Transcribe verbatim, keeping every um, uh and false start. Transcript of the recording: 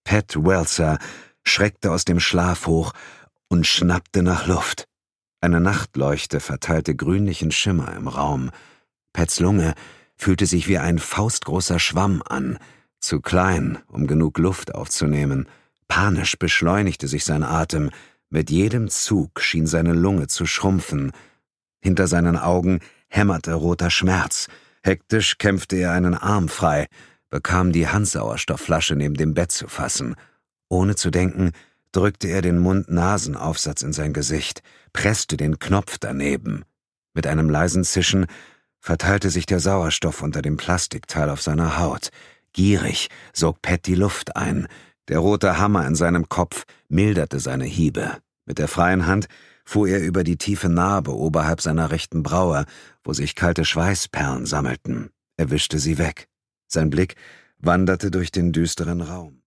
Pat Welser schreckte aus dem Schlaf hoch und schnappte nach Luft. Eine Nachtleuchte verteilte grünlichen Schimmer im Raum. Pats Lunge fühlte sich wie ein faustgroßer Schwamm an, zu klein, um genug Luft aufzunehmen. Panisch beschleunigte sich sein Atem. Mit jedem Zug schien seine Lunge zu schrumpfen. Hinter seinen Augen hämmerte roter Schmerz. Hektisch kämpfte er einen Arm frei, bekam die Handsauerstoffflasche neben dem Bett zu fassen. Ohne zu denken, drückte er den Mund-Nasen-Aufsatz in sein Gesicht, presste den Knopf daneben. Mit einem leisen Zischen verteilte sich der Sauerstoff unter dem Plastikteil auf seiner Haut. Gierig sog Pat die Luft ein. Der rote Hammer in seinem Kopf milderte seine Hiebe. Mit der freien Hand fuhr er über die tiefe Narbe oberhalb seiner rechten Braue, wo sich kalte Schweißperlen sammelten. Er wischte sie weg. Sein Blick wanderte durch den düsteren Raum.